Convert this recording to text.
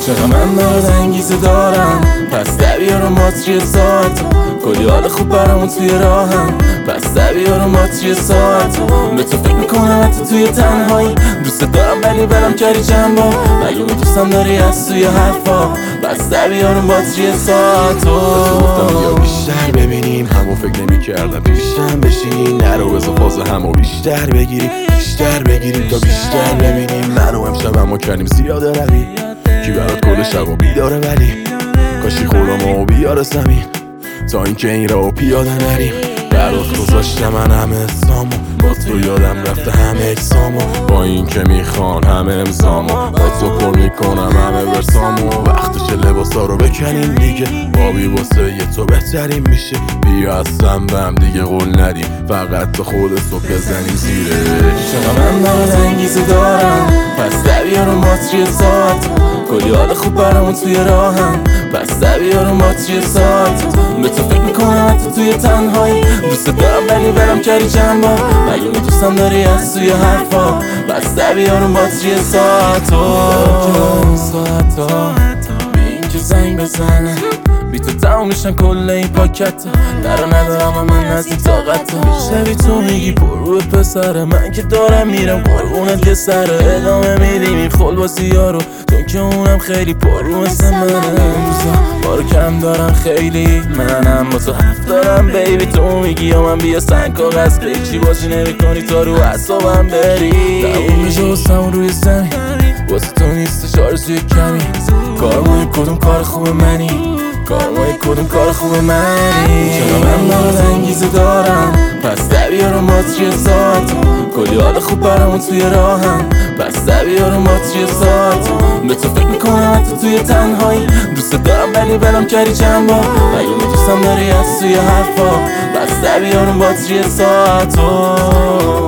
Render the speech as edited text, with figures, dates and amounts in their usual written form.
چرا من برات انگیزه دارم، پس در بیارم باتری ساعت، کلی حال خوب برامون توی راهم، پس در بیارم باتری ساعت. به تو فکر میکنم حتی توی تنهایی، دوست دارم ولی برم کردی چند بار، معلومه دوستم داری از توی حرفا، پس در بیارم باتری ساعت. گفتم یا بیشتر ببینیم، همو فکر نمی کردم پیشتم بشینیم، نرو بزا فاز همو بیشتر بگیریم، بیشتر بگیریم تا بیشتر ببینیم. منو امشب همو کردیم زیاده روی، کی برات کل شب و بیداره، ولی کاشی خودمو بیاره زمین تا اینکه این راو پیاده نریم. برات گذاشتم من همه اسلامو، با تو یادم رفته همه اجسامو، با این که میخوان همه امضامو، با تو پر میکنم همه ورسامو. وقتش لباسا رو بکنیم دیگه، بابی واسه یه تو بهترین میشه. بیا از هم دیگه قول ندیم، فقط تو خودت رو بزنیم زیره. چرا من برات انگیزه دارم، پس در بیارم باتری ساعت، کلی حال خوب برامون توی راهم، پس در بیارم باتری ساعت. به تو فکر میکنم حتی توی تنهایی، دوست دارم ولی برم کردی چند بار، معلومه دوستم داری از توی حرفا، پس در بیارم باتری ساعت. بی این که زنگ بزنه، بی تو تموم میشن کل این پاکت، درو ندارم و من نزدیک طاقتم. میشنوی تو میگی پر روی پسره، من که دارم میرم قربونت یه سره، ادامه میدیم این خلواسی ها رو، تو که اونم خیلی پر رو مثل منه. روزا بارو کم دارم خیلی، منم با تو حرف دارم بیبی، تو میگی یا من بیا سنگ کاغذ پیچی بازی نمی کنی تا رو اعصابم بری. دوون میشه واسمون روی زمین، واسه تو نیستش آرزوی کمی، کارمای کدوم کار خوب منی، کارمای کدوم کار خوب منی. چرا من برات انگیزه دارم، پس در بیارم باتری ساعت، کلی حال خوب برامون توی راهم، پس در بیارم باتری ساعت. به تو فکر میکنم حتی توی تنهایی، دوست دارم ولی برم کردی چند بار، معلومه دوستم داری از توی حرفا، پس در بیارم باتری ساعت.